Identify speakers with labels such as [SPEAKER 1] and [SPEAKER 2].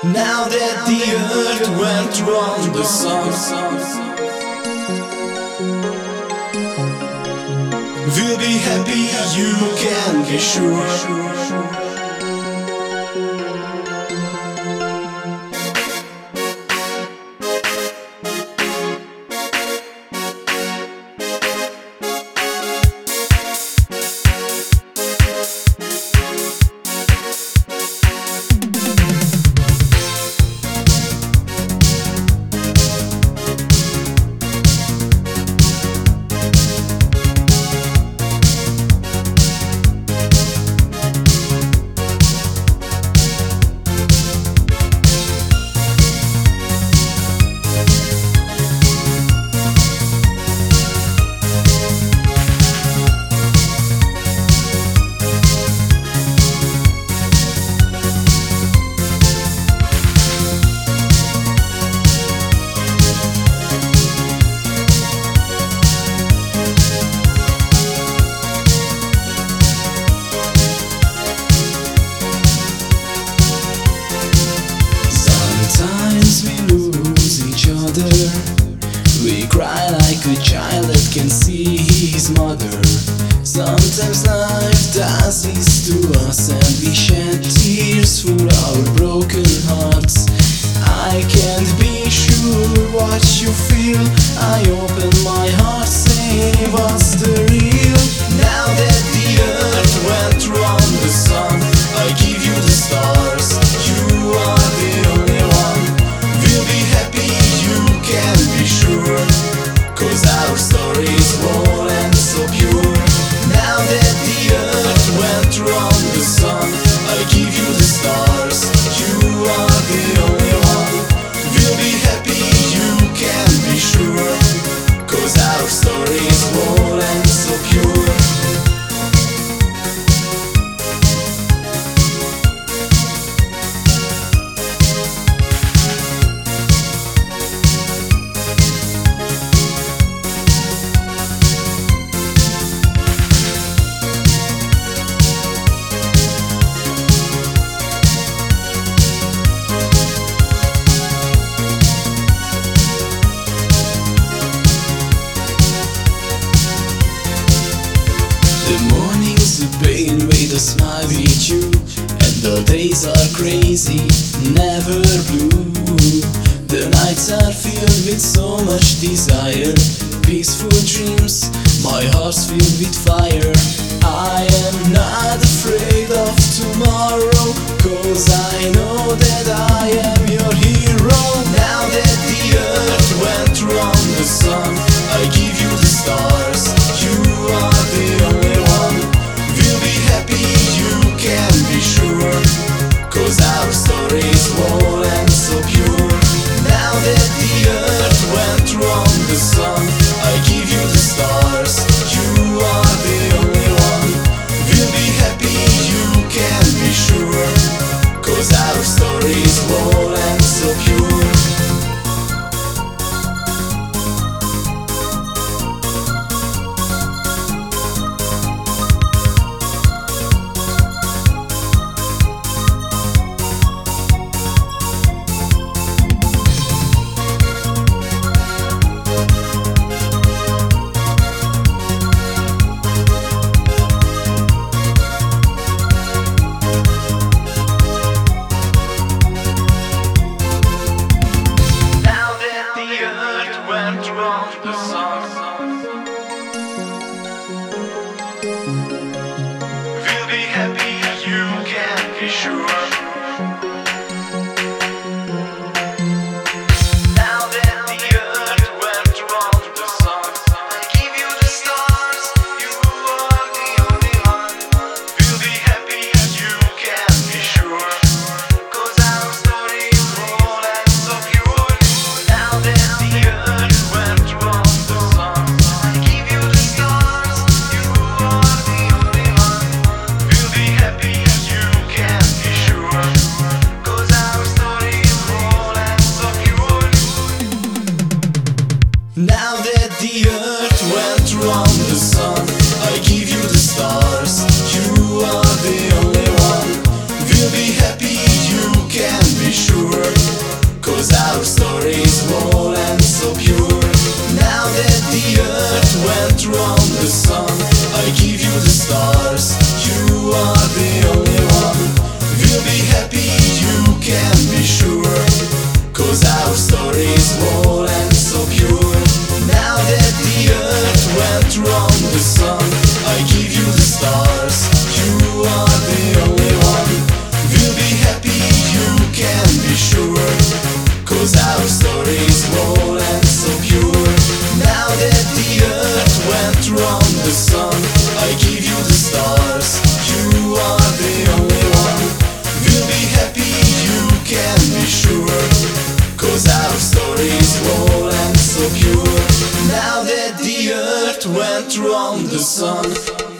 [SPEAKER 1] Now that the earth went round the sun, we'll be happy, you can be sure. We cry like a child that can see his mother. Sometimes life does this to us, and we shed tears for our broken hearts. I can't be sure what you feel. I open my heart, say what's the real. Now that the earth went round the sun, I give you the stars. You are the only one. We'll be happy, you can be sure, 'cause our story is bold and so pure. Now that the earth went round the sun, I give you the stars. You are the only one. We'll be happy, you can be sure, 'cause our story is bold and so pure. The mornings are pain with a smile with you, and the days are crazy, never blue. The nights are filled with so much desire, peaceful dreams, my heart's filled with fire. I am not afraid of tomorrow, 'cause I know that I am your hero. Now that the earth went round the sun, I give you the stars. You are the only one. We'll be happy, you can be sure, 'cause our story is bold and so pure. Now that the earth went round the sun, I give you the stars. You are the only one. We'll be happy, you can be sure, 'cause our story is bold and so pure. can be sure, 'cause our story is whole and so pure. Now that the earth went round the sun, I give you the stars, you are the only one. We'll be happy, you can be sure, 'cause our story is whole and so pure. Now that the earth went round the sun, I give you the stars, you are the only one. We'll be happy, you can be sure, 'cause our story is whole and so pure. Now that the earth went round the sun.